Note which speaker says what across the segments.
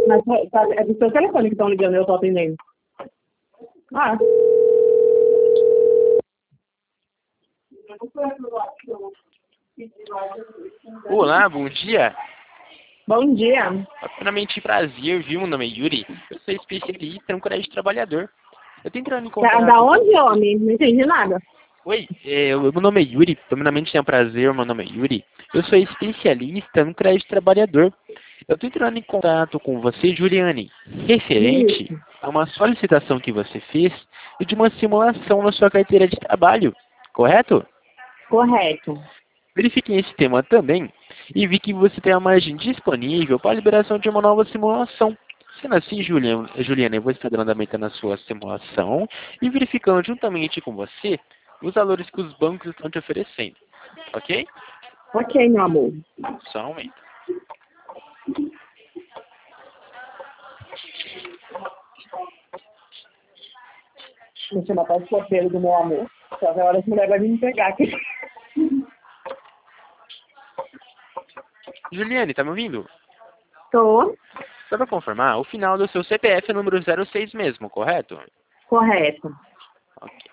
Speaker 1: Mas é do seu telefone que estão ligando, eu tô atendendo. Ah.
Speaker 2: Olá, bom dia.
Speaker 1: Bom dia.
Speaker 2: Primeiramente, prazer, viu? Meu nome é Yuri. Eu sou especialista no colégio trabalhador. Eu tô entrando em contato
Speaker 1: Da
Speaker 2: com
Speaker 1: onde,
Speaker 2: você.
Speaker 1: homem? Não entendi nada.
Speaker 2: Oi, meu nome é Yuri. Primeiramente, é um prazer, meu nome é Yuri. Eu sou especialista no colégio trabalhador. Eu tô entrando em contato com você, Juliane, referente
Speaker 1: Isso.
Speaker 2: a uma solicitação que você fez e de uma simulação na sua carteira de trabalho, correto?
Speaker 1: Correto.
Speaker 2: Verifiquei esse tema também e vi que você tem a margem disponível para a liberação de uma nova simulação. Sendo assim, Juliana, eu vou estar dando andamento na sua simulação e verificando juntamente com você os valores que os bancos estão te oferecendo. Ok?
Speaker 1: Ok, meu amor.
Speaker 2: Só um momento.
Speaker 1: Deixa eu matar o escoteiro do meu amor. Só que a hora as mulheres vão vir me pegar aqui.
Speaker 2: Juliane, tá me ouvindo?
Speaker 1: Tô.
Speaker 2: Só para confirmar, o final do seu CPF é número 06 mesmo, correto?
Speaker 1: Correto.
Speaker 2: Ok.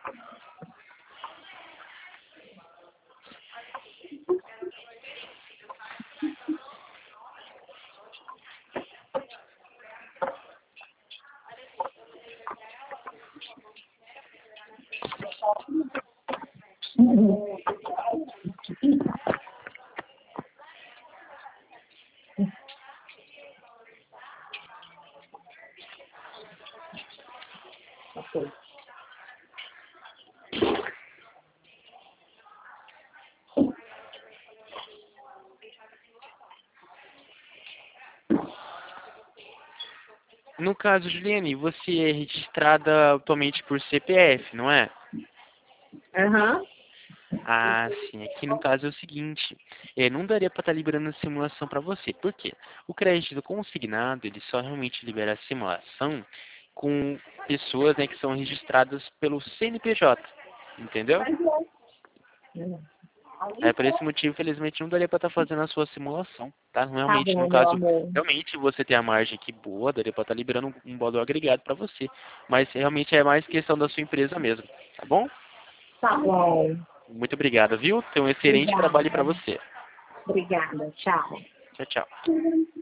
Speaker 1: Ok.
Speaker 2: No caso, Juliane, você é registrada atualmente por CPF, não é?
Speaker 1: Aham.
Speaker 2: Ah, sim. Aqui no caso é o seguinte, não daria para estar liberando a simulação para você. Por quê? O crédito consignado, ele só realmente libera a simulação com pessoas, né, que são registradas pelo CNPJ, entendeu? É por esse motivo, infelizmente, não daria para estar fazendo a sua simulação, tá?
Speaker 1: Tá
Speaker 2: Realmente, no
Speaker 1: bom, meu
Speaker 2: caso,
Speaker 1: amor.
Speaker 2: realmente você tem a margem aqui boa, daria para estar liberando um valor agregado para você. Mas realmente é mais questão da sua empresa mesmo, tá bom?
Speaker 1: Tá bom.
Speaker 2: Muito obrigado, viu? Tenha um excelente trabalho para
Speaker 1: Obrigada.
Speaker 2: você.
Speaker 1: Obrigada. Tchau.
Speaker 2: Tchau, tchau.